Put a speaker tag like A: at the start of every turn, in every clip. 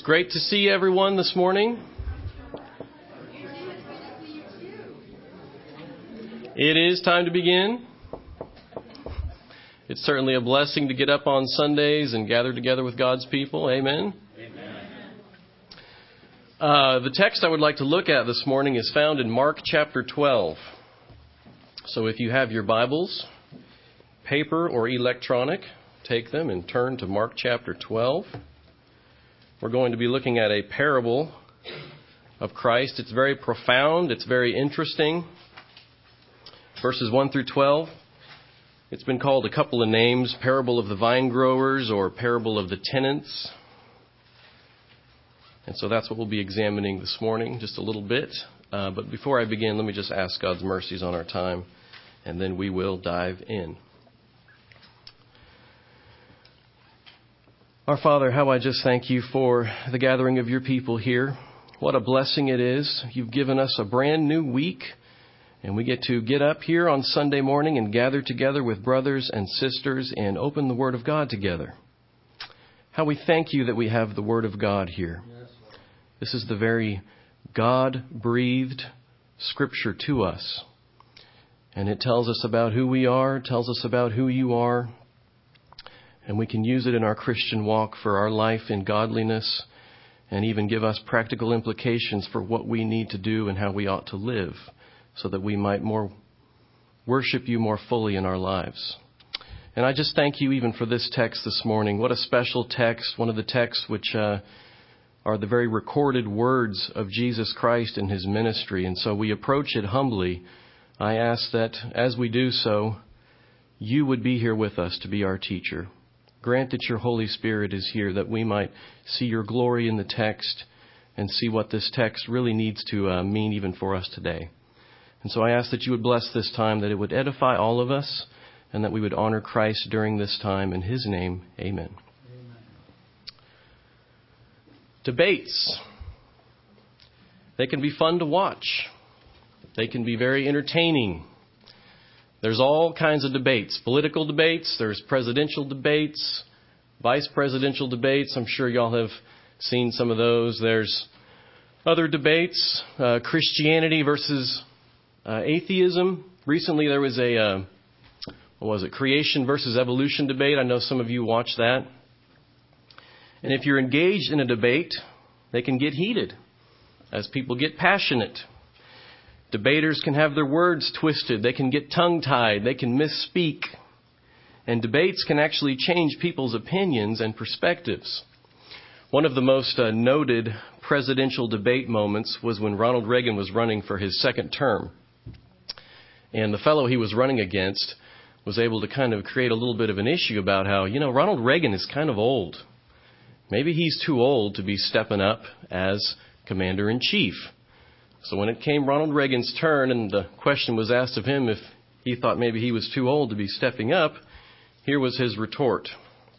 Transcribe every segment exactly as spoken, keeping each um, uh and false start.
A: Great to see everyone this morning. It is time to begin. It's certainly a blessing to get up on Sundays and gather together with God's people. Amen. Amen. Uh, the text I would like to look at this morning is found in Mark chapter twelve. So if you have your Bibles, paper or electronic, take them and turn to Mark chapter twelve. We're going to be looking at a parable of Christ. It's very profound. It's very interesting. Verses one through twelve. It's been called a couple of names, parable of the vine growers or parable of the tenants. And so that's what we'll be examining this morning, just a little bit. Uh, but before I begin, let me just ask God's mercies on our time, and then we will dive in. Our Father, how I just thank you for the gathering of your people here. What a blessing it is. You've given us a brand new week, and we get to get up here on Sunday morning and gather together with brothers and sisters and open the Word of God together. How we thank you that we have the Word of God here. This is the very God-breathed Scripture to us. And it tells us about who we are, tells us about who you are. And we can use it in our Christian walk for our life in godliness and even give us practical implications for what we need to do and how we ought to live so that we might more worship you more fully in our lives. And I just thank you even for this text this morning. What a special text, one of the texts which uh, are the very recorded words of Jesus Christ in his ministry. And so we approach it humbly. I ask that as we do so, you would be here with us to be our teacher. Grant that your Holy Spirit is here, that we might see your glory in the text and see what this text really needs to uh, mean even for us today. And so I ask that you would bless this time, that it would edify all of us, and that we would honor Christ during this time. In his name, amen. Amen. Debates. They can be fun to watch. They can be very entertaining. There's all kinds of debates, political debates, there's presidential debates, vice presidential debates. I'm sure y'all have seen some of those. There's other debates, uh, Christianity versus uh, atheism. Recently there was a, uh, what was it, creation versus evolution debate. I know some of you watched that. And if you're engaged in a debate, they can get heated as people get passionate. Debaters can have their words twisted. They can get tongue-tied. They can misspeak. And debates can actually change people's opinions and perspectives. One of the most uh, noted presidential debate moments was when Ronald Reagan was running for his second term. And the fellow he was running against was able to kind of create a little bit of an issue about how, you know, Ronald Reagan is kind of old. Maybe he's too old to be stepping up as commander-in-chief. So when it came Ronald Reagan's turn and the question was asked of him if he thought maybe he was too old to be stepping up, here was his retort.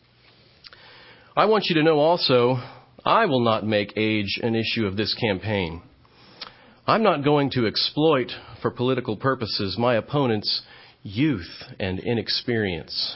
A: I want you to know also, I will not make age an issue of this campaign. I'm not going to exploit for political purposes my opponent's youth and inexperience.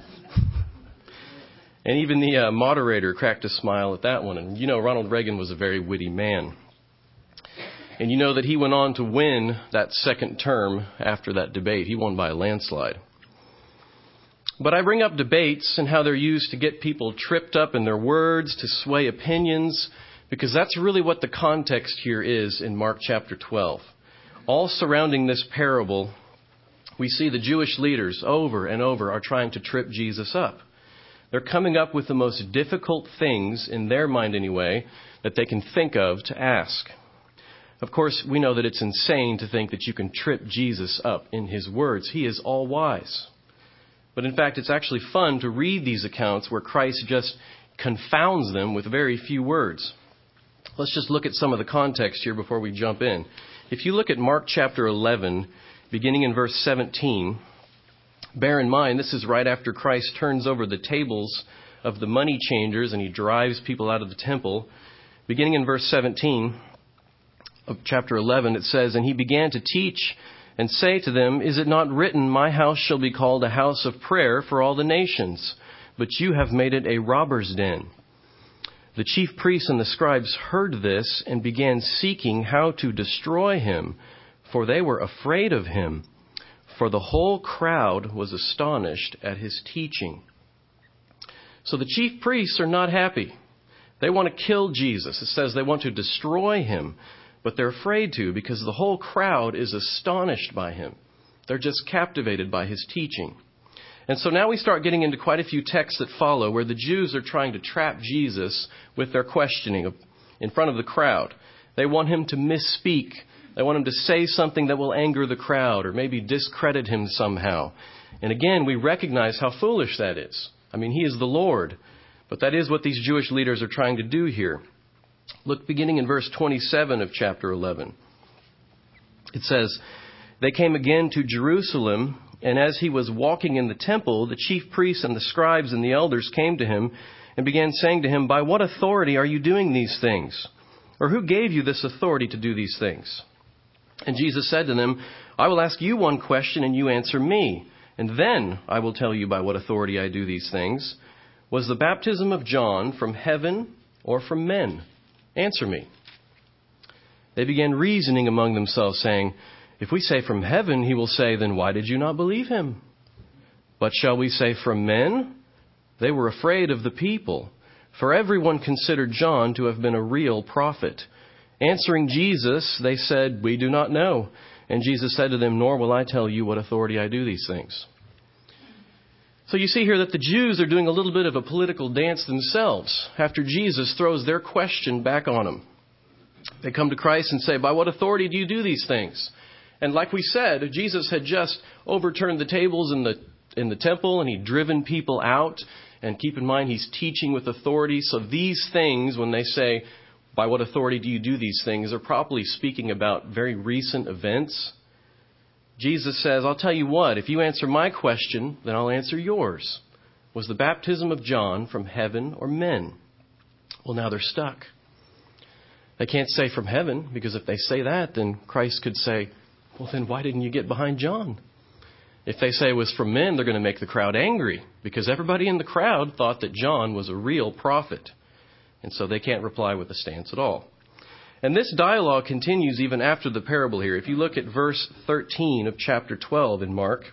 A: And even the uh, moderator cracked a smile at that one. And you know, Ronald Reagan was a very witty man. And you know that he went on to win that second term after that debate. He won by a landslide. But I bring up debates and how they're used to get people tripped up in their words, to sway opinions, because that's really what the context here is in Mark chapter twelve. All surrounding this parable, we see the Jewish leaders over and over are trying to trip Jesus up. They're coming up with the most difficult things, in their mind anyway, that they can think of to ask. Of course, we know that it's insane to think that you can trip Jesus up in his words. He is all wise. But in fact, it's actually fun to read these accounts where Christ just confounds them with very few words. Let's just look at some of the context here before we jump in. If you look at Mark chapter eleven, beginning in verse seventeen, bear in mind, this is right after Christ turns over the tables of the money changers and he drives people out of the temple. Beginning in verse seventeen, of chapter eleven, it says, "And he began to teach and say to them, 'Is it not written, my house shall be called a house of prayer for all the nations? But you have made it a robber's den.' The chief priests and the scribes heard this and began seeking how to destroy him, for they were afraid of him. For the whole crowd was astonished at his teaching. So the chief priests are not happy. They want to kill Jesus. It says they want to destroy him, but they're afraid to because the whole crowd is astonished by him. They're just captivated by his teaching. And so now we start getting into quite a few texts that follow where the Jews are trying to trap Jesus with their questioning in front of the crowd. They want him to misspeak. They want him to say something that will anger the crowd or maybe discredit him somehow. And again, we recognize how foolish that is. I mean, he is the Lord. But that is what these Jewish leaders are trying to do here. Look, beginning in verse twenty-seven of chapter eleven. It says, "They came again to Jerusalem, and as he was walking in the temple, the chief priests and the scribes and the elders came to him and began saying to him, 'By what authority are you doing these things? Or who gave you this authority to do these things?' And Jesus said to them, 'I will ask you one question and you answer me, and then I will tell you by what authority I do these things. Was the baptism of John from heaven or from men? Answer me.' They began reasoning among themselves, saying, 'If we say from heaven, he will say, then why did you not believe him? But shall we say from men?' They were afraid of the people, for everyone considered John to have been a real prophet. Answering Jesus, they said, 'We do not know.' And Jesus said to them, 'Nor will I tell you what authority I do these things.'" So you see here that the Jews are doing a little bit of a political dance themselves after Jesus throws their question back on them. They come to Christ and say, "By what authority do you do these things?" And like we said, Jesus had just overturned the tables in the in the temple and he'd driven people out. And keep in mind, he's teaching with authority. So these things, when they say, "By what authority do you do these things?" they're probably speaking about very recent events. Jesus says, "I'll tell you what, if you answer my question, then I'll answer yours. Was the baptism of John from heaven or men?" Well, now they're stuck. They can't say from heaven, because if they say that, then Christ could say, "Well, then why didn't you get behind John?" If they say it was from men, they're going to make the crowd angry, because everybody in the crowd thought that John was a real prophet. And so they can't reply with a stance at all. And this dialogue continues even after the parable here. If you look at verse thirteen of chapter twelve in Mark,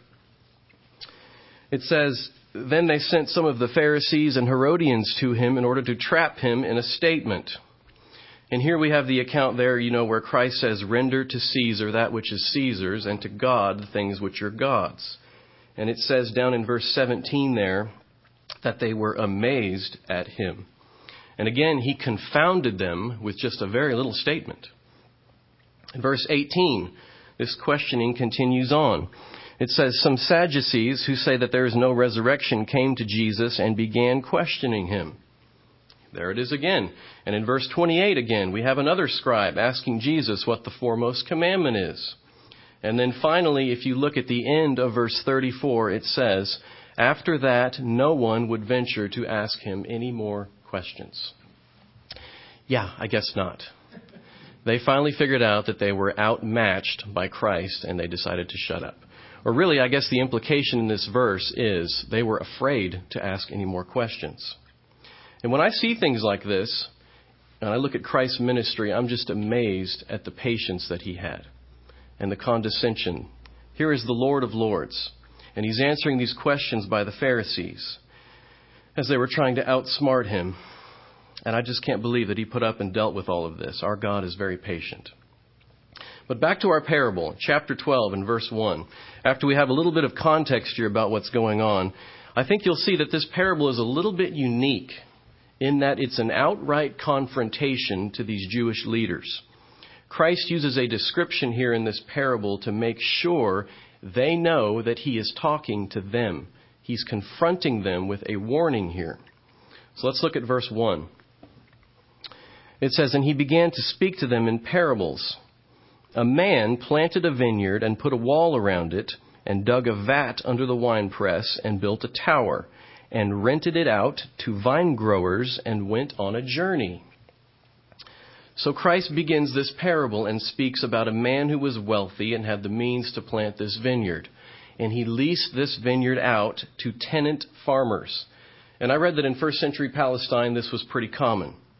A: it says, "Then they sent some of the Pharisees and Herodians to him in order to trap him in a statement." And here we have the account there, you know, where Christ says, "Render to Caesar that which is Caesar's, and to God the things which are God's." And it says down in verse seventeen there that they were amazed at him. And again, he confounded them with just a very little statement. In verse eighteen, this questioning continues on. It says, "Some Sadducees who say that there is no resurrection came to Jesus and began questioning him." There it is again. And in verse twenty-eight again, we have another scribe asking Jesus what the foremost commandment is. And then finally, if you look at the end of verse thirty-four, it says, "After that, no one would venture to ask him any more questions." Yeah, I guess not. They finally figured out that they were outmatched by Christ and they decided to shut up. Or really, I guess the implication in this verse is they were afraid to ask any more questions. And when I see things like this, and I look at Christ's ministry, I'm just amazed at the patience that he had and the condescension. Here is the Lord of Lords, and he's answering these questions by the Pharisees as they were trying to outsmart him. And I just can't believe that he put up and dealt with all of this. Our God is very patient. But back to our parable, chapter twelve and verse one. After we have a little bit of context here about what's going on, I think you'll see that this parable is a little bit unique in that it's an outright confrontation to these Jewish leaders. Christ uses a description here in this parable to make sure they know that he is talking to them. He's confronting them with a warning here. So let's look at verse one. It says, "And he began to speak to them in parables. A man planted a vineyard and put a wall around it and dug a vat under the winepress and built a tower and rented it out to vine growers and went on a journey." So Christ begins this parable and speaks about a man who was wealthy and had the means to plant this vineyard. And he leased this vineyard out to tenant farmers. And I read that in first century Palestine, this was pretty common.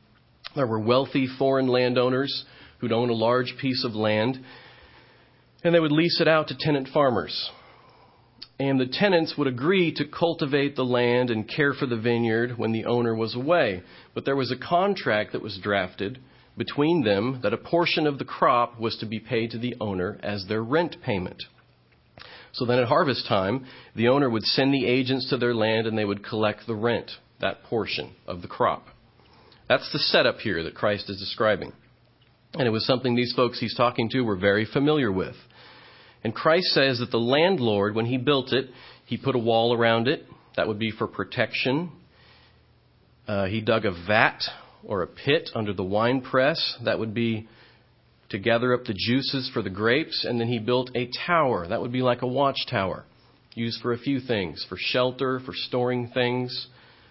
A: There were wealthy foreign landowners who'd own a large piece of land, and they would lease it out to tenant farmers. And the tenants would agree to cultivate the land and care for the vineyard when the owner was away. But there was a contract that was drafted between them that a portion of the crop was to be paid to the owner as their rent payment. So then at harvest time, the owner would send the agents to their land and they would collect the rent, that portion of the crop. That's the setup here that Christ is describing. And it was something these folks he's talking to were very familiar with. And Christ says that the landlord, when he built it, he put a wall around it. That would be for protection. Uh, he dug a vat or a pit under the wine press. That would be to gather up the juices for the grapes. And then he built a tower. That would be like a watchtower, used for a few things, for shelter, for storing things.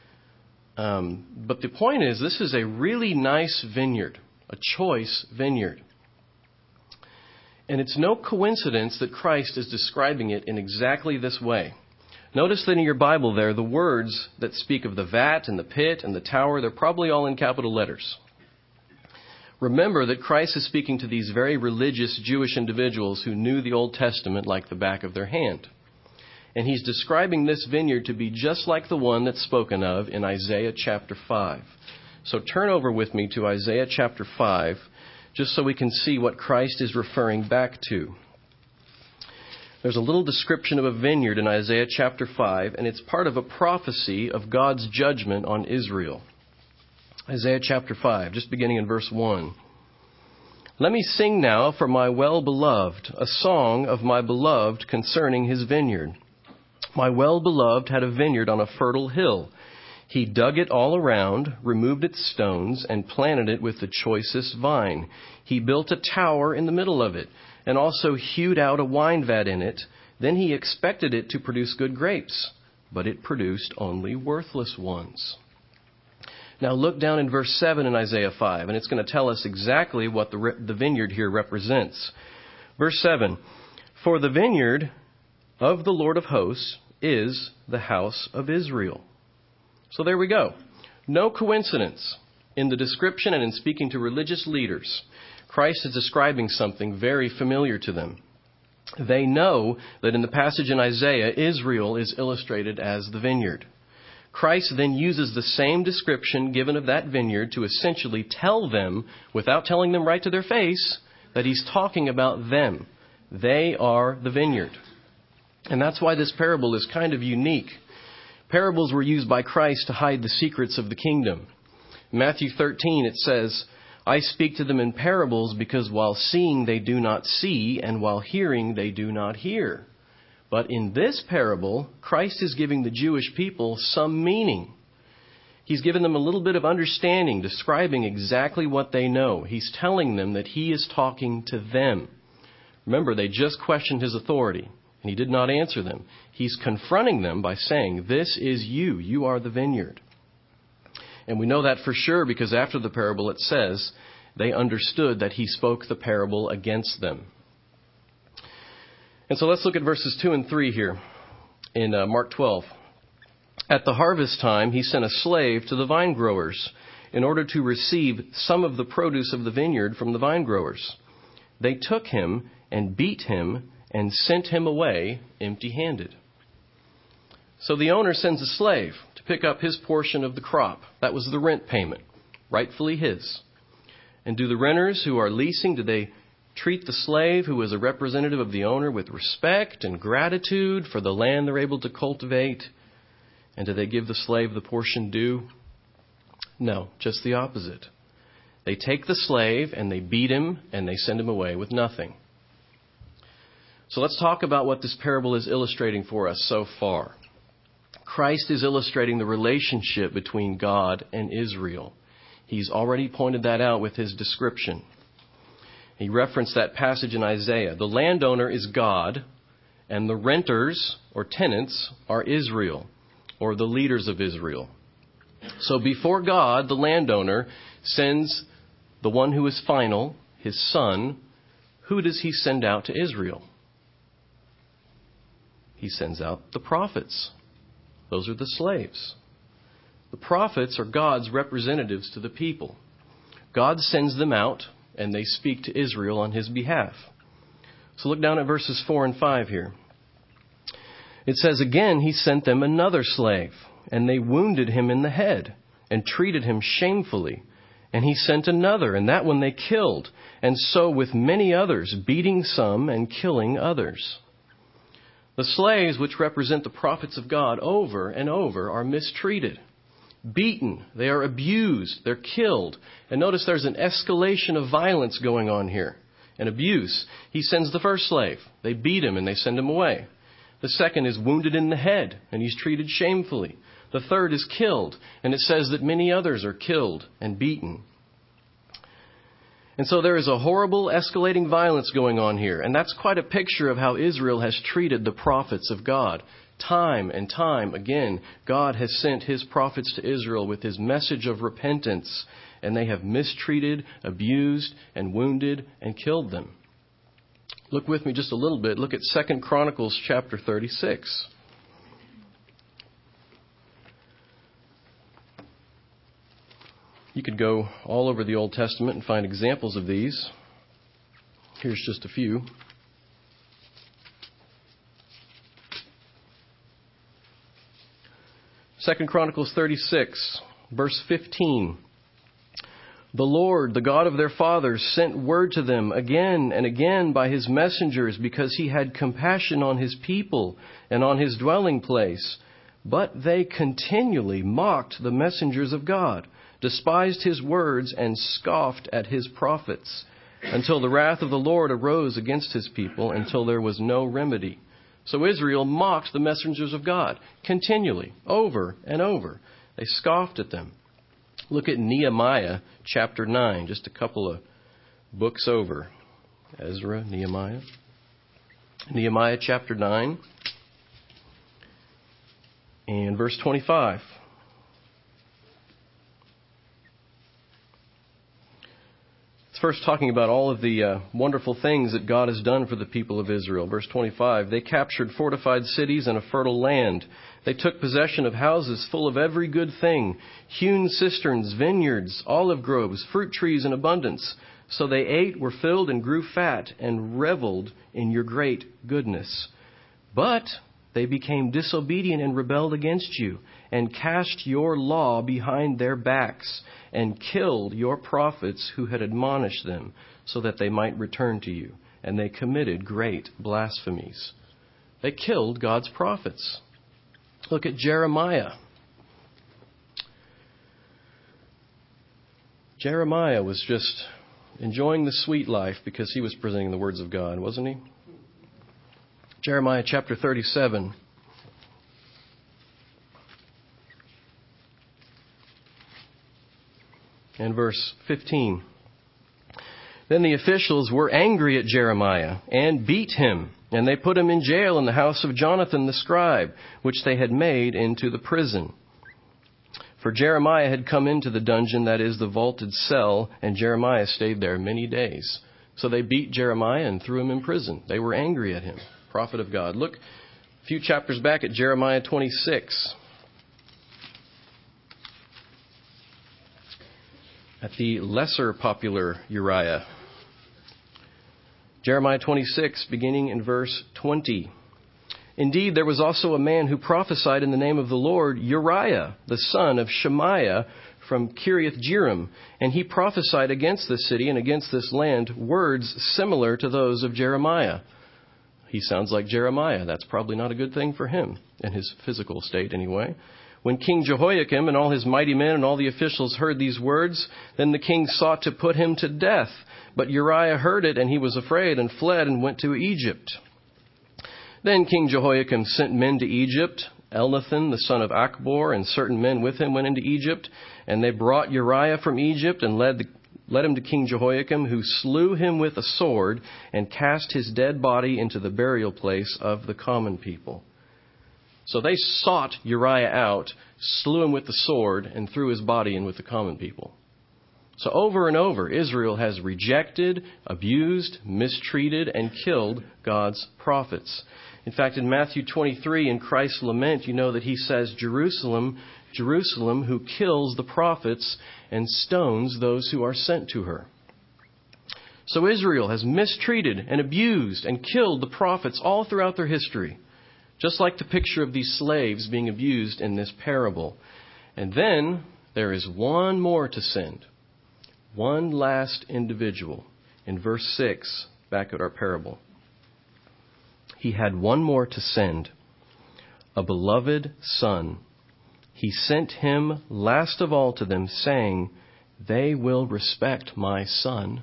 A: Um, but the point is, this is a really nice vineyard, a choice vineyard. And it's no coincidence that Christ is describing it in exactly this way. Notice that in your Bible there, the words that speak of the vat and the pit and the tower, they're probably all in capital letters. Remember that Christ is speaking to these very religious Jewish individuals who knew the Old Testament like the back of their hand. And he's describing this vineyard to be just like the one that's spoken of in Isaiah chapter five. So turn over with me to Isaiah chapter five, just so we can see what Christ is referring back to. There's a little description of a vineyard in Isaiah chapter five, and it's part of a prophecy of God's judgment on Israel. Isaiah chapter five, just beginning in verse one. Let me sing now for my well-beloved, a song of my beloved concerning his vineyard. My well-beloved had a vineyard on a fertile hill. He dug it all around, removed its stones, and planted it with the choicest vine. He built a tower in the middle of it, and also hewed out a wine vat in it. Then he expected it to produce good grapes, but it produced only worthless ones. Now look down in verse seven in Isaiah five, and it's going to tell us exactly what the, the vineyard here represents. Verse seven, for the vineyard of the Lord of hosts is the house of Israel. So there we go. No coincidence. In the description and in speaking to religious leaders, Christ is describing something very familiar to them. They know that in the passage in Isaiah, Israel is illustrated as the vineyard. Christ then uses the same description given of that vineyard to essentially tell them, without telling them right to their face, that he's talking about them. They are the vineyard. And that's why this parable is kind of unique. Parables were used by Christ to hide the secrets of the kingdom. In Matthew thirteen, it says, I speak to them in parables because while seeing they do not see, and while hearing they do not hear. But in this parable, Christ is giving the Jewish people some meaning. He's given them a little bit of understanding, describing exactly what they know. He's telling them that he is talking to them. Remember, they just questioned his authority, and he did not answer them. He's confronting them by saying, this is you. You are the vineyard. And we know that for sure because after the parable it says they understood that he spoke the parable against them. And so let's look at verses two and three here in uh, Mark twelve. At the harvest time, he sent a slave to the vine growers in order to receive some of the produce of the vineyard from the vine growers. They took him and beat him and sent him away empty-handed. So the owner sends a slave to pick up his portion of the crop. That was the rent payment, rightfully his. And do the renters who are leasing, do they treat the slave who is a representative of the owner with respect and gratitude for the land they're able to cultivate? And do they give the slave the portion due? No, just the opposite. They take the slave and they beat him and they send him away with nothing. So let's talk about what this parable is illustrating for us so far. Christ is illustrating the relationship between God and Israel. He's already pointed that out with his description. He referenced that passage in Isaiah. The landowner is God, and the renters or tenants are Israel, or the leaders of Israel. So before God, the landowner sends the one who is final, his son. Who does he send out to Israel? He sends out the prophets. Those are the slaves. The prophets are God's representatives to the people. God sends them out, and they speak to Israel on his behalf. So look down at verses four and five here. It says, again, he sent them another slave, and they wounded him in the head and treated him shamefully. And he sent another, and that one they killed, and so with many others, beating some and killing others. The slaves, which represent the prophets of God, over and over are mistreated, beaten, they are abused, they're killed. And notice there's an escalation of violence going on here, and abuse. He sends the first slave, they beat him and they send him away. The second is wounded in the head, and he's treated shamefully. The third is killed, and it says that many others are killed and beaten. And so there is a horrible escalating violence going on here. And that's quite a picture of how Israel has treated the prophets of God. Time and time again, God has sent his prophets to Israel with his message of repentance, and they have mistreated, abused, and wounded, and killed them. Look with me just a little bit. Look at Second Chronicles chapter thirty-six. You could go all over the Old Testament and find examples of these. Here's just a few. Second Chronicles thirty-six, verse fifteen. The Lord, the God of their fathers, sent word to them again and again by his messengers, because he had compassion on his people and on his dwelling place. But they continually mocked the messengers of God, despised his words, and scoffed at his prophets, until the wrath of the Lord arose against his people, until there was no remedy. So Israel mocked the messengers of God continually, over and over. They scoffed at them. Look at Nehemiah chapter nine, just a couple of books over. Ezra, Nehemiah. Nehemiah chapter nine and verse twenty-five. It's first talking about all of the uh, wonderful things that God has done for the people of Israel. Verse twenty-five, they captured fortified cities and a fertile land. They took possession of houses full of every good thing, hewn cisterns, vineyards, olive groves, fruit trees in abundance. So they ate, were filled, and grew fat, and reveled in your great goodness. But they became disobedient and rebelled against you, and cast your law behind their backs, and killed your prophets who had admonished them, so that they might return to you. And they committed great blasphemies. They killed God's prophets. Look at Jeremiah. Jeremiah was just enjoying the sweet life because he was presenting the words of God, wasn't he? Jeremiah chapter thirty-seven. And verse fifteen. Then the officials were angry at Jeremiah and beat him, and they put him in jail in the house of Jonathan the scribe, which they had made into the prison. For Jeremiah had come into the dungeon, that is, the vaulted cell, and Jeremiah stayed there many days. So they beat Jeremiah and threw him in prison. They were angry at him, prophet of God. Look a few chapters back at Jeremiah twenty-six. At the lesser popular Uriah. Jeremiah twenty-six, beginning in verse twenty. Indeed, there was also a man who prophesied in the name of the Lord, Uriah, the son of Shemaiah from Kiriath Jearim, and he prophesied against this city and against this land words similar to those of Jeremiah. He sounds like Jeremiah. That's probably not a good thing for him, in his physical state anyway. When King Jehoiakim and all his mighty men and all the officials heard these words, then the king sought to put him to death. But Uriah heard it, and he was afraid and fled and went to Egypt. Then King Jehoiakim sent men to Egypt. Elnathan, the son of Achbor, and certain men with him went into Egypt, and they brought Uriah from Egypt and led, the, led him to King Jehoiakim, who slew him with a sword and cast his dead body into the burial place of the common people. So they sought Uriah out, slew him with the sword, and threw his body in with the common people. So over and over, Israel has rejected, abused, mistreated, and killed God's prophets. In fact, in Matthew twenty-three, in Christ's lament, you know that he says, Jerusalem, Jerusalem, who kills the prophets and stones those who are sent to her. So Israel has mistreated and abused and killed the prophets all throughout their history, just like the picture of these slaves being abused in this parable. And then there is one more to send, one last individual. In verse six, back at our parable, he had one more to send, a beloved son. He sent him last of all to them, saying, they will respect my son.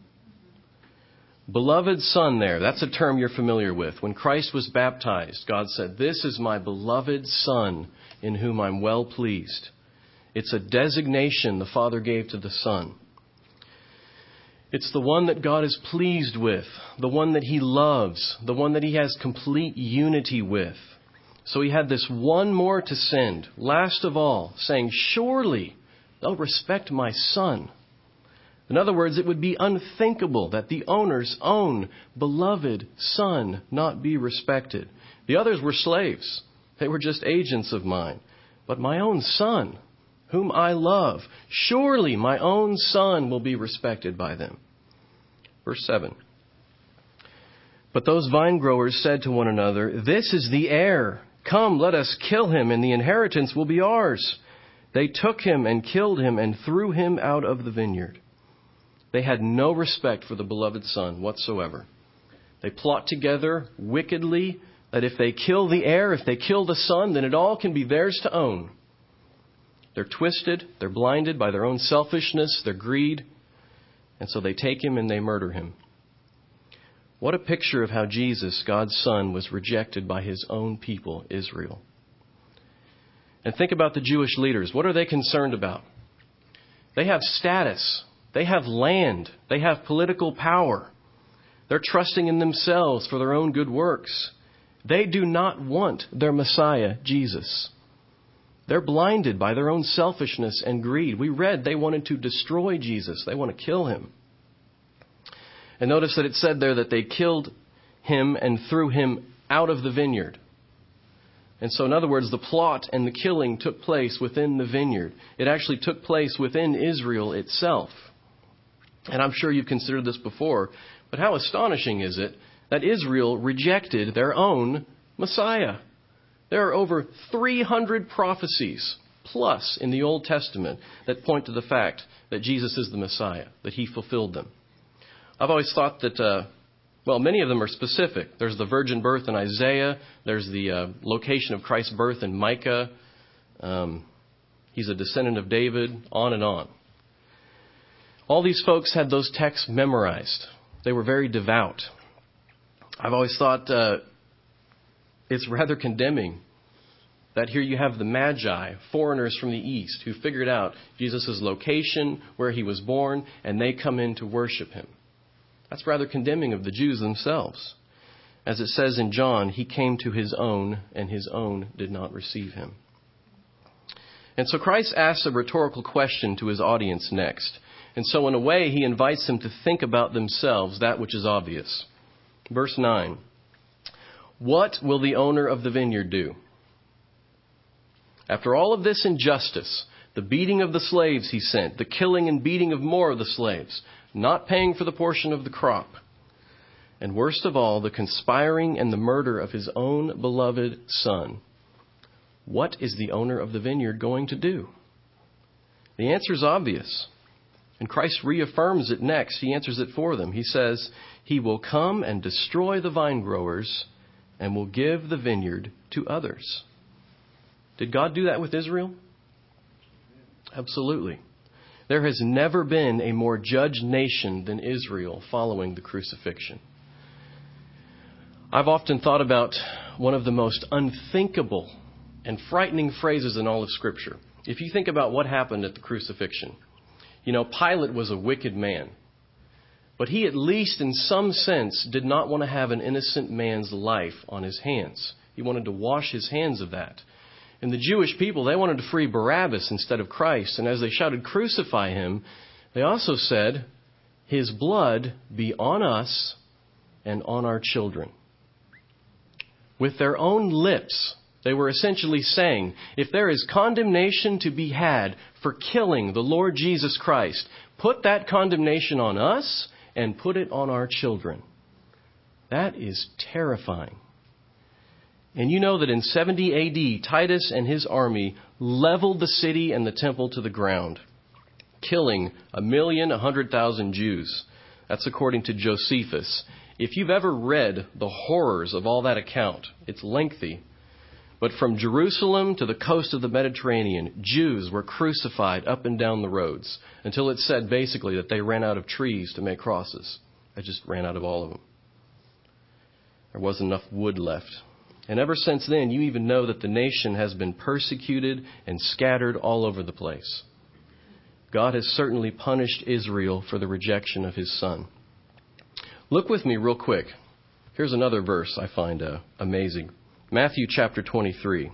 A: Beloved son there, that's a term you're familiar with. When Christ was baptized, God said, this is my beloved son in whom I'm well pleased. It's a designation the Father gave to the Son. It's the one that God is pleased with, the one that he loves, the one that he has complete unity with. So he had this one more to send, last of all, saying, surely they'll respect my son. In other words, it would be unthinkable that the owner's own beloved son not be respected. The others were slaves. They were just agents of mine. But my own son, whom I love, surely my own son will be respected by them. Verse seven. But those vine growers said to one another, this is the heir. Come, let us kill him, and the inheritance will be ours. They took him and killed him and threw him out of the vineyard. They had no respect for the beloved son whatsoever. They plot together wickedly that if they kill the heir, if they kill the son, then it all can be theirs to own. They're twisted, they're blinded by their own selfishness, their greed, and so they take him and they murder him. What a picture of how Jesus, God's Son, was rejected by his own people, Israel. And think about the Jewish leaders. What are they concerned about? They have status. They have land. They have political power. They're trusting in themselves for their own good works. They do not want their Messiah, Jesus. They're blinded by their own selfishness and greed. We read they wanted to destroy Jesus. They want to kill him. And notice that it said there that they killed him and threw him out of the vineyard. And so, in other words, the plot and the killing took place within the vineyard. It actually took place within Israel itself. And I'm sure you've considered this before, but how astonishing is it that Israel rejected their own Messiah? There are over three hundred prophecies plus in the Old Testament that point to the fact that Jesus is the Messiah, that he fulfilled them. I've always thought that, uh, well, many of them are specific. There's the virgin birth in Isaiah. There's the uh, location of Christ's birth in Micah. Um, he's a descendant of David, on and on. All these folks had those texts memorized. They were very devout. I've always thought uh, it's rather condemning that here you have the Magi, foreigners from the East, who figured out Jesus' location, where he was born, and they come in to worship him. That's rather condemning of the Jews themselves. As it says in John, he came to his own, and his own did not receive him. And so Christ asks a rhetorical question to his audience next. And so in a way, he invites them to think about themselves, that which is obvious. Verse nine. What will the owner of the vineyard do? After all of this injustice, the beating of the slaves he sent, the killing and beating of more of the slaves, not paying for the portion of the crop, and worst of all, the conspiring and the murder of his own beloved son, what is the owner of the vineyard going to do? The answer is obvious. And Christ reaffirms it next. He answers it for them. He says, he will come and destroy the vine growers and will give the vineyard to others. Did God do that with Israel? Absolutely. There has never been a more judged nation than Israel following the crucifixion. I've often thought about one of the most unthinkable and frightening phrases in all of Scripture. If you think about what happened at the crucifixion, you know, Pilate was a wicked man. But he at least in some sense did not want to have an innocent man's life on his hands. He wanted to wash his hands of that. And the Jewish people, they wanted to free Barabbas instead of Christ. And as they shouted, crucify him, they also said, his blood be on us and on our children. With their own lips, They were essentially saying, if there is condemnation to be had for killing the Lord Jesus Christ, put that condemnation on us and put it on our children. That is terrifying. And you know that in seventy A D, Titus and his army leveled the city and the temple to the ground, killing a million, a hundred thousand Jews. That's according to Josephus. If you've ever read the horrors of all that account, it's lengthy. But from Jerusalem to the coast of the Mediterranean, Jews were crucified up and down the roads until it said basically that they ran out of trees to make crosses. They just ran out of all of them. There wasn't enough wood left. And ever since then, you even know that the nation has been persecuted and scattered all over the place. God has certainly punished Israel for the rejection of his son. Look with me real quick. Here's another verse I find uh, amazing. Matthew chapter twenty-three.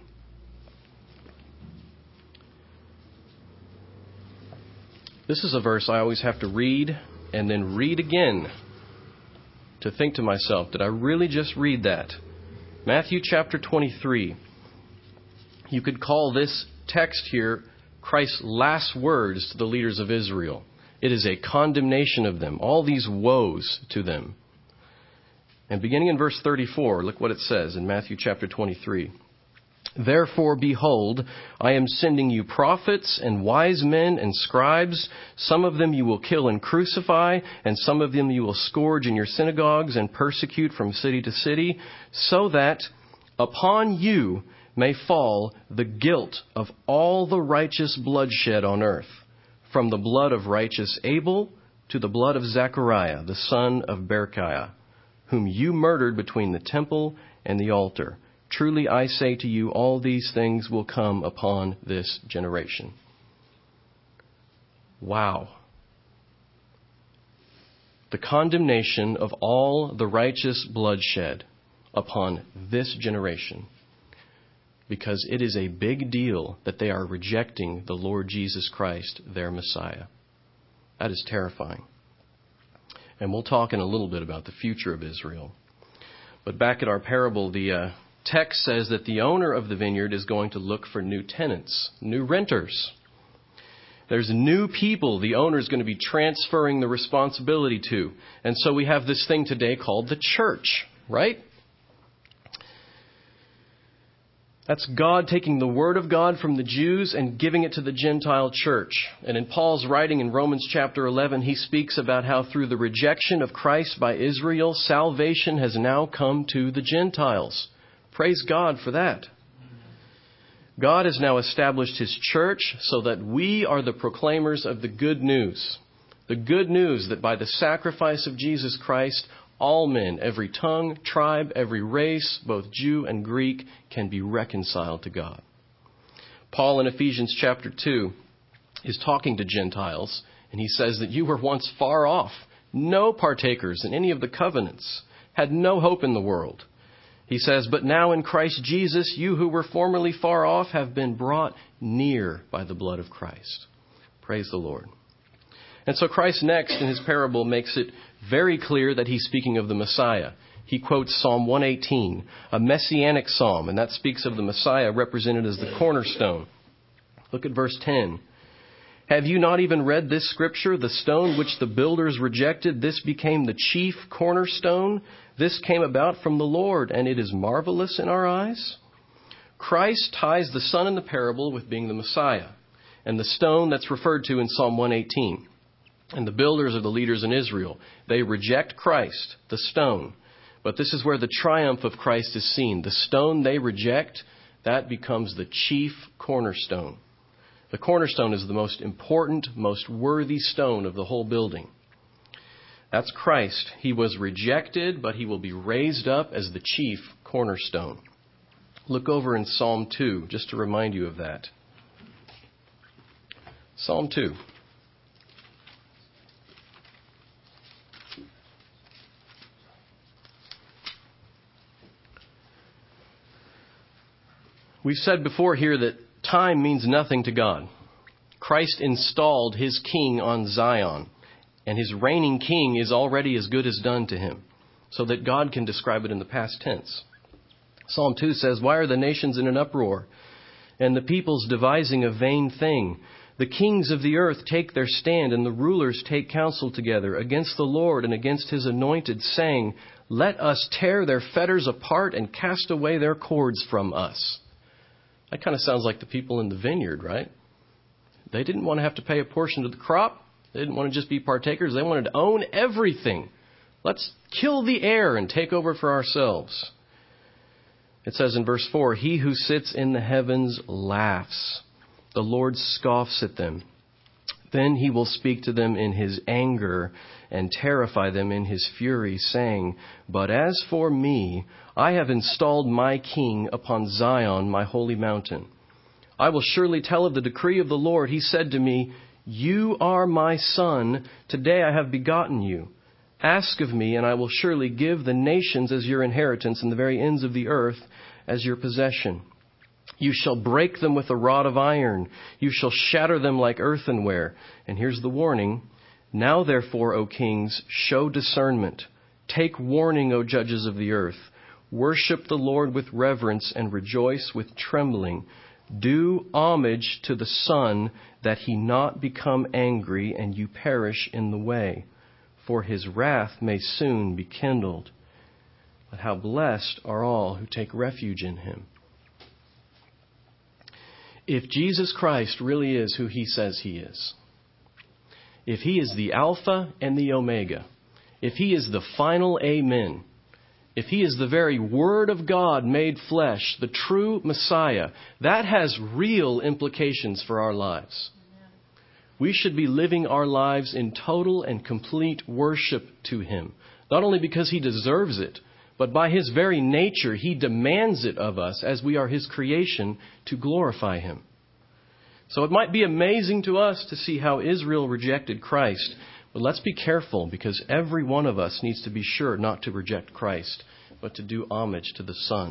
A: This is a verse I always have to read and then read again to think to myself, did I really just read that? Matthew chapter twenty-three. You could call this text here Christ's last words to the leaders of Israel. It is a condemnation of them, all these woes to them. And beginning in verse thirty-four, look what it says in Matthew chapter twenty-three. Therefore, behold, I am sending you prophets and wise men and scribes. Some of them you will kill and crucify, and some of them you will scourge in your synagogues and persecute from city to city, so that upon you may fall the guilt of all the righteous bloodshed on earth, from the blood of righteous Abel to the blood of Zechariah, the son of Berechiah, whom you murdered between the temple and the altar. Truly I say to you, all these things will come upon this generation. Wow. The condemnation of all the righteous bloodshed upon this generation. Because it is a big deal that they are rejecting the Lord Jesus Christ, their Messiah. That is terrifying. And we'll talk in a little bit about the future of Israel. But back at our parable, the uh, text says that the owner of the vineyard is going to look for new tenants, new renters. There's new people the owner is going to be transferring the responsibility to. And so we have this thing today called the church, right? That's God taking the word of God from the Jews and giving it to the Gentile church. And in Paul's writing in Romans chapter eleven, he speaks about how through the rejection of Christ by Israel, salvation has now come to the Gentiles. Praise God for that. God has now established his church so that we are the proclaimers of the good news. The good news that by the sacrifice of Jesus Christ, all men, every tongue, tribe, every race, both Jew and Greek, can be reconciled to God. Paul in Ephesians chapter two is talking to Gentiles, and he says that you were once far off, no partakers in any of the covenants, had no hope in the world. He says, but now in Christ Jesus, you who were formerly far off have been brought near by the blood of Christ. Praise the Lord. And so Christ next in his parable makes it very clear that he's speaking of the Messiah. He quotes Psalm one eighteen, a messianic psalm, and that speaks of the Messiah represented as the cornerstone. Look at verse ten. Have you not even read this scripture? The stone which the builders rejected, this became the chief cornerstone. This came about from the Lord, and it is marvelous in our eyes. Christ ties the son in the parable with being the Messiah, and the stone that's referred to in Psalm one eighteen. And the builders are the leaders in Israel. They reject Christ, the stone. But this is where the triumph of Christ is seen. The stone they reject, that becomes the chief cornerstone. The cornerstone is the most important, most worthy stone of the whole building. That's Christ. He was rejected, but he will be raised up as the chief cornerstone. Look over in Psalm two, just to remind you of that. Psalm two. We've said before here that time means nothing to God. Christ installed his king on Zion, and his reigning king is already as good as done to him, so that God can describe it in the past tense. Psalm two says, "Why are the nations in an uproar, and the peoples devising a vain thing? The kings of the earth take their stand, and the rulers take counsel together against the Lord and against his anointed, saying, let us tear their fetters apart and cast away their cords from us." That kind of sounds like the people in the vineyard, right? They didn't want to have to pay a portion of the crop. They didn't want to just be partakers. They wanted to own everything. Let's kill the air and take over for ourselves. It says in verse four, "He who sits in the heavens laughs. The Lord scoffs at them. Then he will speak to them in his anger and terrify them in his fury, saying, but as for me, I have installed my king upon Zion, my holy mountain. I will surely tell of the decree of the Lord. He said to me, you are my son. Today I have begotten you. Ask of me, and I will surely give the nations as your inheritance and the very ends of the earth as your possession. You shall break them with a rod of iron. You shall shatter them like earthenware." And here's the warning. "Now therefore, O kings, show discernment. Take warning, O judges of the earth. Worship the Lord with reverence and rejoice with trembling. Do homage to the Son, that he not become angry and you perish in the way. For his wrath may soon be kindled. But how blessed are all who take refuge in him." If Jesus Christ really is who he says he is, if he is the Alpha and the Omega, if he is the final Amen, if he is the very Word of God made flesh, the true Messiah, that has real implications for our lives. We should be living our lives in total and complete worship to him, not only because he deserves it, but by his very nature, he demands it of us as we are his creation to glorify him. So it might be amazing to us to see how Israel rejected Christ, but let's be careful, because every one of us needs to be sure not to reject Christ, but to do homage to the Son,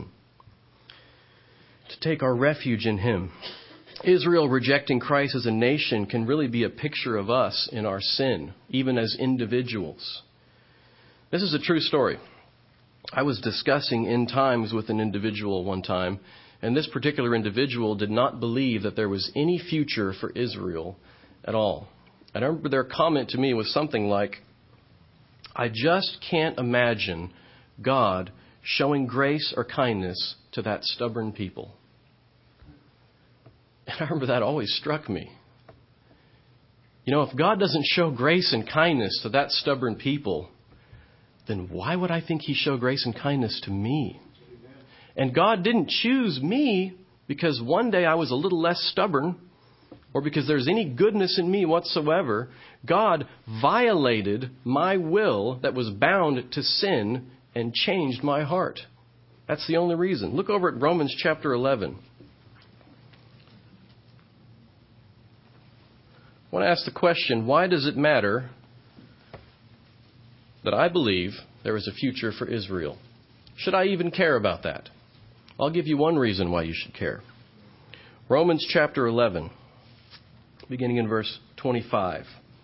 A: to take our refuge in him. Israel rejecting Christ as a nation can really be a picture of us in our sin, even as individuals. This is a true story. I was discussing end times with an individual one time, and this particular individual did not believe that there was any future for Israel at all. And I remember their comment to me was something like, "I just can't imagine God showing grace or kindness to that stubborn people." And I remember that always struck me. You know, if God doesn't show grace and kindness to that stubborn people, then why would I think he show grace and kindness to me? And God didn't choose me because one day I was a little less stubborn or because there's any goodness in me whatsoever. God violated my will that was bound to sin and changed my heart. That's the only reason. Look over at Romans chapter eleven. I want to ask the question, why does it matter that I believe there is a future for Israel? Should I even care about that? I'll give you one reason why you should care. Romans chapter eleven, beginning in verse twenty-five.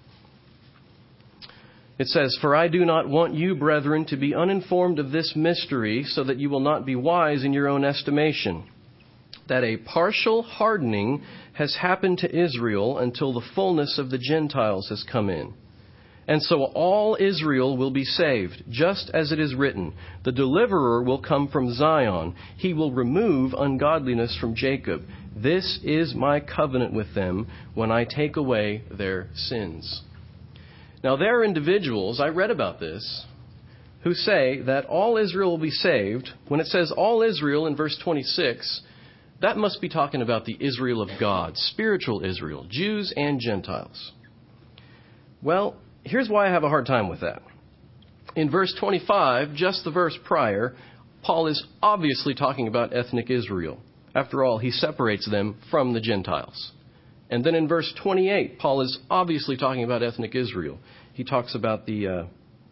A: It says, "For I do not want you, brethren, to be uninformed of this mystery, so that you will not be wise in your own estimation, that a partial hardening has happened to Israel until the fullness of the Gentiles has come in. And so all Israel will be saved, just as it is written, the deliverer will come from Zion. He will remove ungodliness from Jacob. This is my covenant with them when I take away their sins." Now there are individuals, I read about this, who say that all Israel will be saved. When it says all Israel in verse twenty-six, that must be talking about the Israel of God, spiritual Israel, Jews and Gentiles. Well, here's why I have a hard time with that. In verse twenty-five, just the verse prior, Paul is obviously talking about ethnic Israel. After all, he separates them from the Gentiles. And then in verse twenty-eight, Paul is obviously talking about ethnic Israel. He talks about the... Uh,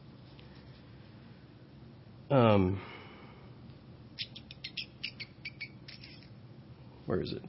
A: um, where is it?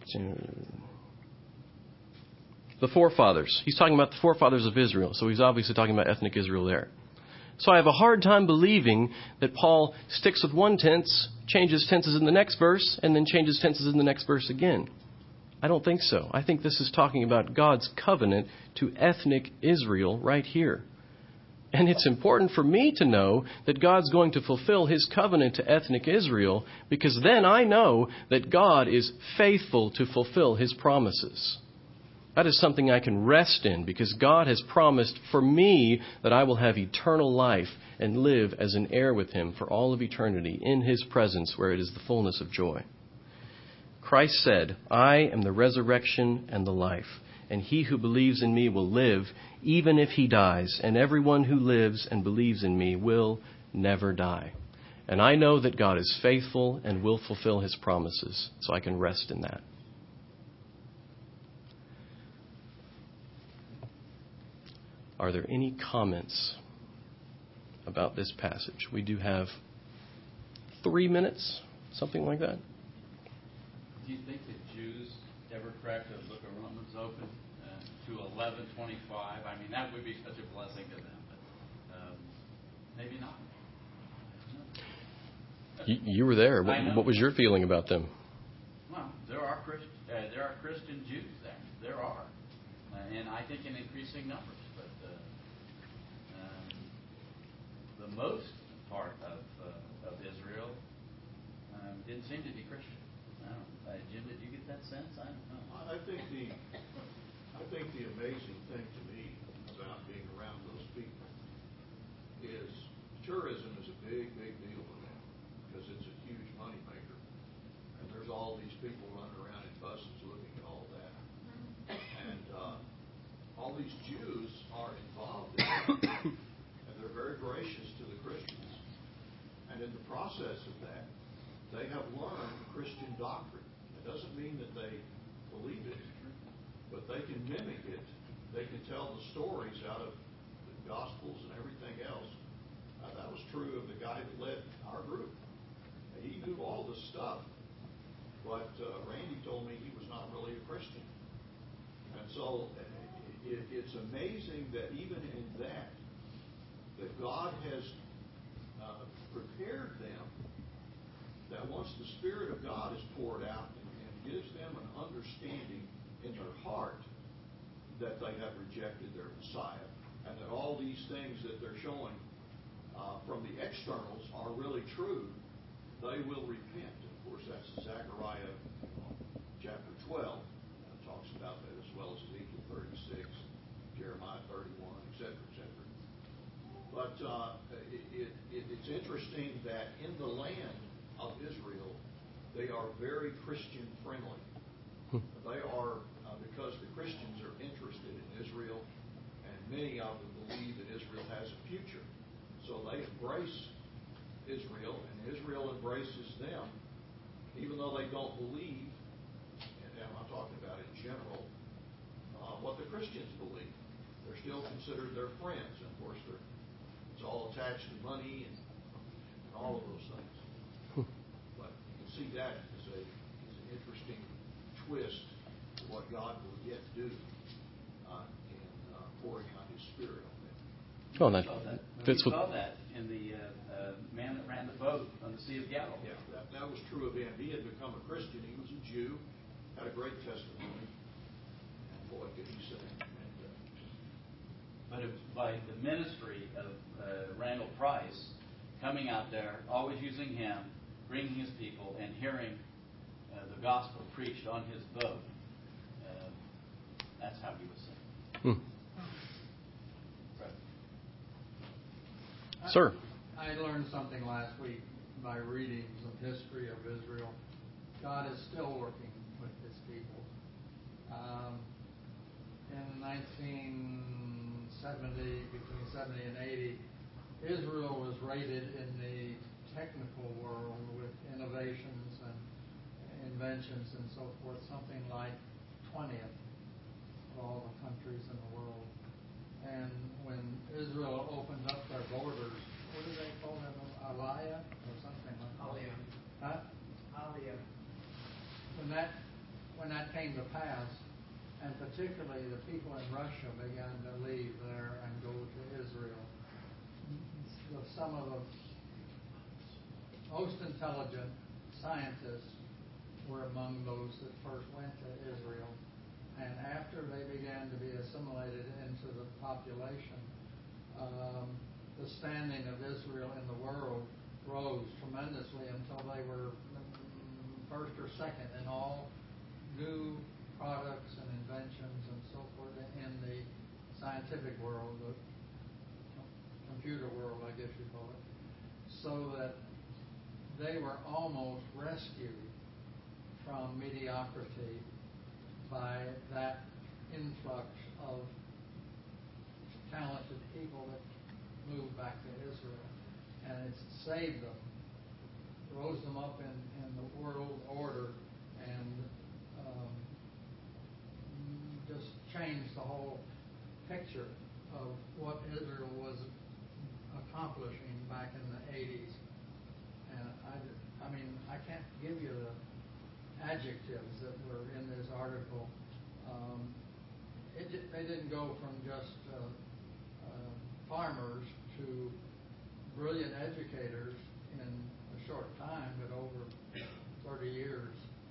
A: The forefathers. He's talking about the forefathers of Israel. So he's obviously talking about ethnic Israel there. So I have a hard time believing that Paul sticks with one tense, changes tenses in the next verse and then changes tenses in the next verse again. I don't think so. I think this is talking about God's covenant to ethnic Israel right here. And it's important for me to know that God's going to fulfill His covenant to ethnic Israel, because then I know that God is faithful to fulfill His promises. That is something I can rest in, because God has promised for me that I will have eternal life and live as an heir with Him for all of eternity in His presence where it is the fullness of joy. Christ said, I am the resurrection and the life, and he who believes in me will live even if he dies, and everyone who lives and believes in me will never die. And I know that God is faithful and will fulfill His promises, so I can rest in that. Are there any comments about this passage? We do have three minutes, something like that.
B: Do you think the Jews ever cracked the book of Romans open uh, to eleven twenty-five? I mean, that would be such a blessing to them, but um, maybe not.
A: You, you were there. What, what was your feeling about them?
B: Well, there are Christ, uh, there are Christian Jews there. There are, uh, and I think in increasing numbers. But uh, um, the most part of uh, of Israel um, didn't seem to be Christian. I don't know. Uh, Jim, did you get that sense? I don't know.
C: I think the I think the amazing thing to me about being around those people is tourism is a big, big deal for them because it's a huge money maker, and there's all these people running around in buses looking at all that, and uh, all these Jews are involved in it, and they're very gracious to the Christians, and in the process of that, they have learned Christian doctrine. It doesn't mean that they believe it, but they can mimic it. They can tell the stories out of the Gospels and everything else. Uh, that was true of the guy that led our group. He knew all this stuff, but uh, Randy told me he was not really a Christian. And so it, it's amazing that even in that, that God has uh, prepared them, that once the Spirit of God is poured out and, and gives them an understanding in their heart that they have rejected their Messiah, and that all these things that they're showing uh, from the externals are really true, they will repent. Of course, that's Zechariah chapter twelve. That talks about that, as well as Ezekiel thirty-six, Jeremiah thirty-one, et cetera, et cetera. But uh, it, it, it's interesting that in the land of Israel, they are very Christian friendly. Hmm. They are, uh, because the Christians are interested in Israel, and many of them believe that Israel has a future. So they embrace Israel, and Israel embraces them, even though they don't believe, and I'm not talking about in general, uh, what the Christians believe. They're still considered their friends. And of course, they're, it's all attached to money and, and all of those things. See that as, a, as an interesting twist to what God will yet do uh, in uh, pouring out His Spirit on them.
A: Oh, that
B: fits with. We saw that in the uh, uh, man that ran the boat on the Sea of Galilee.
C: Yeah, that, that was true of him. He had become a Christian. He was a Jew, had a great testimony, and boy, could he sing. And, uh,
B: but it was by the ministry of uh, Randall Price coming out there, always using him, bringing his people, and hearing uh, the gospel preached on his boat. Uh, that's how he was saved.
A: Hmm. Sir.
D: I learned something last week by reading some history of Israel. God is still working with His people. Um, in nineteen seventy, between seventy and eighty, Israel was rated in the technical world with innovations and inventions and so forth, something like twentieth of all the countries in the world. And when Israel opened up their borders, what do they call them? Aliyah or something like that?
E: Aliyah.
D: Huh?
E: Aliyah.
D: When that when that came to pass, and particularly the people in Russia began to leave there and go to Israel, some of the most intelligent scientists were among those that first went to Israel. And after they began to be assimilated into the population, um, the standing of Israel in the world rose tremendously until they were first or second in all new products and inventions and so forth in the scientific world, the computer world, I guess you call it, so that they were almost rescued from mediocrity by that influx of talented people that moved back to Israel. And it's saved them, rose them up in, in the world order, and um, just changed the whole picture of what Israel was accomplishing back in the eighties. And I, I mean, I can't give you the adjectives that were in this article. Um, it, they didn't go from just uh, uh, farmers to brilliant educators in a short time, but over thirty years.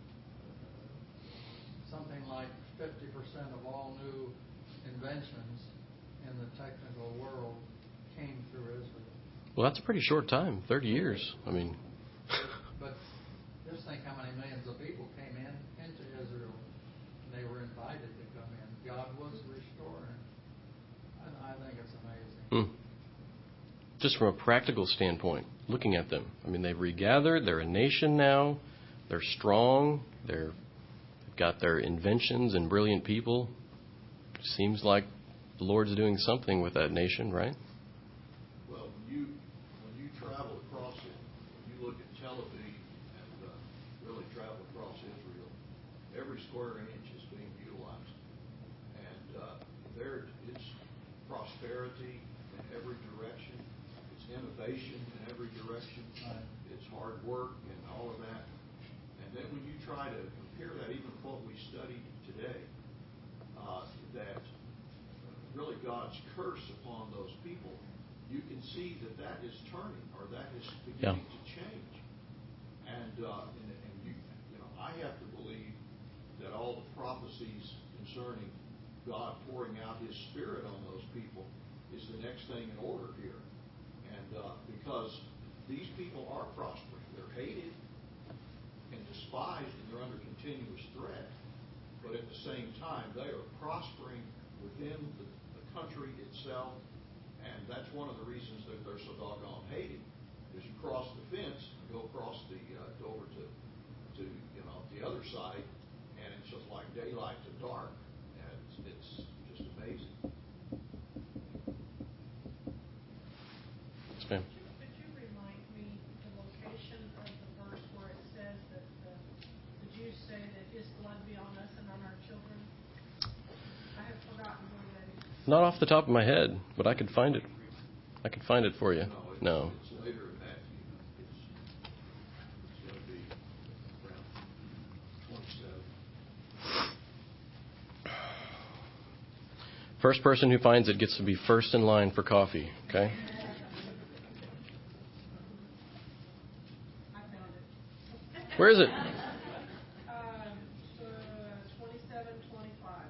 D: Something like fifty percent of all new inventions in the technical world came through Israel.
A: Well, that's a pretty short time, thirty years. I mean...
D: But just think how many millions of people came in into Israel, and they were invited to come in. God was restoring. I, I think it's amazing.
A: Mm. Just from a practical standpoint, looking at them. I mean, they've regathered. They're a nation now. They're strong. They're, they've got their inventions and brilliant people. Seems like the Lord's doing something with that nation, right?
C: Well, when you when you travel across it, when you look at Tel Aviv and uh, really travel across Israel, every square inch is being utilized, and uh, there it's prosperity in every direction. It's innovation in every direction.
D: Right.
C: It's hard work and all of that. And then when you try to compare that, even with what we studied today, uh, that really God's curse upon those people, you can see that that is turning, or that is beginning
A: Yeah.
C: to change. And, uh, and, and you, you know, I have to believe that all the prophecies concerning God pouring out His Spirit on those people is the next thing in order here. And uh, because these people are prospering, they're hated and despised, and they're under continuous threat. But at the same time, they are prospering within the, the country itself, and that's one of the reasons that they're so doggone hated. Is you cross the fence and go across the uh, go over to to you know the other side, and it's just like daylight to dark, and it's, it's just amazing.
A: Yes, ma'am.
E: Could you remind me the location of the verse where it says that the, the Jews say that His blood be on us and on our children? I have forgotten where that is.
A: Not off the top of my head, but I could find it. I could find it for you.
C: No, it's,
A: No.
C: it's later in Matthew. It's, it's going to be around twenty-seven.
A: First person who finds it gets to be first in line for coffee, okay?
E: I found it.
A: Where is it?
E: Um, uh, twenty-seven twenty-five.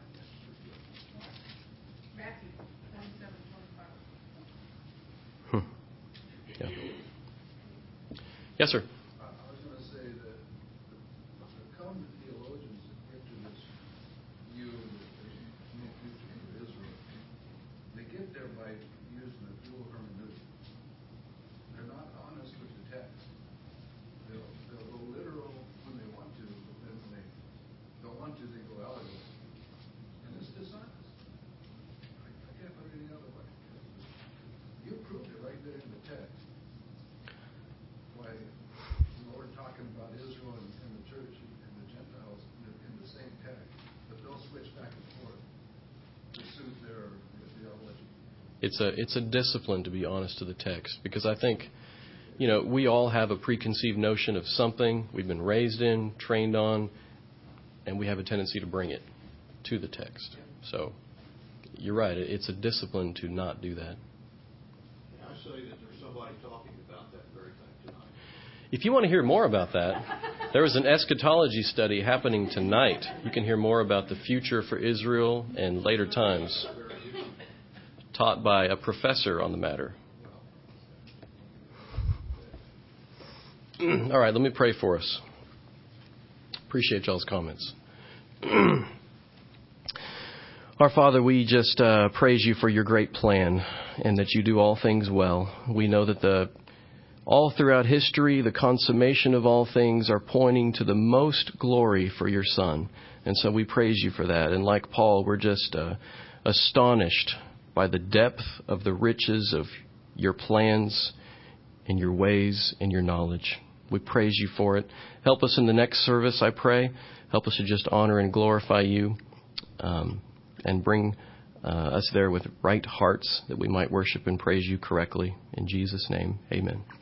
E: Matthew, twenty-seven twenty-five.
A: Hmm. Yeah. Yes, sir.
F: I was going to say that the, the common theologians that get to this view that there's no future for Israel, they get there by using a dual hermeneutic. They're not honest with the text. They'll, they'll go literal when they want to, but then when they don't want to, they go allegory. And it's dishonest. I, I can't put it any other way. You proved it right there in the text. Why the Lord talking about Israel and, and the church and the Gentiles in the, in the same text, but they'll switch back and forth to suit their, their theology.
A: It's a it's a discipline to be honest to the text, because I think, you know, we all have a preconceived notion of something we've been raised in, trained on, and we have a tendency to bring it to the text. So you're right. It's a discipline to not do that.
C: And I say that there's somebody talking about that very thing tonight.
A: If you want to hear more about that, there was an eschatology study happening tonight. You can hear more about the future for Israel and later times, taught by a professor on the matter. All right, let me pray for us. Appreciate y'all's comments. Our Father, we just uh, praise you for your great plan and that you do all things well. We know that the all throughout history, the consummation of all things are pointing to the most glory for your Son. And so we praise you for that. And like Paul, we're just uh, astonished by the depth of the riches of your plans and your ways and your knowledge. We praise you for it. Help us in the next service, I pray. Help us to just honor and glorify you um, and bring uh, us there with right hearts that we might worship and praise you correctly. In Jesus' name, amen.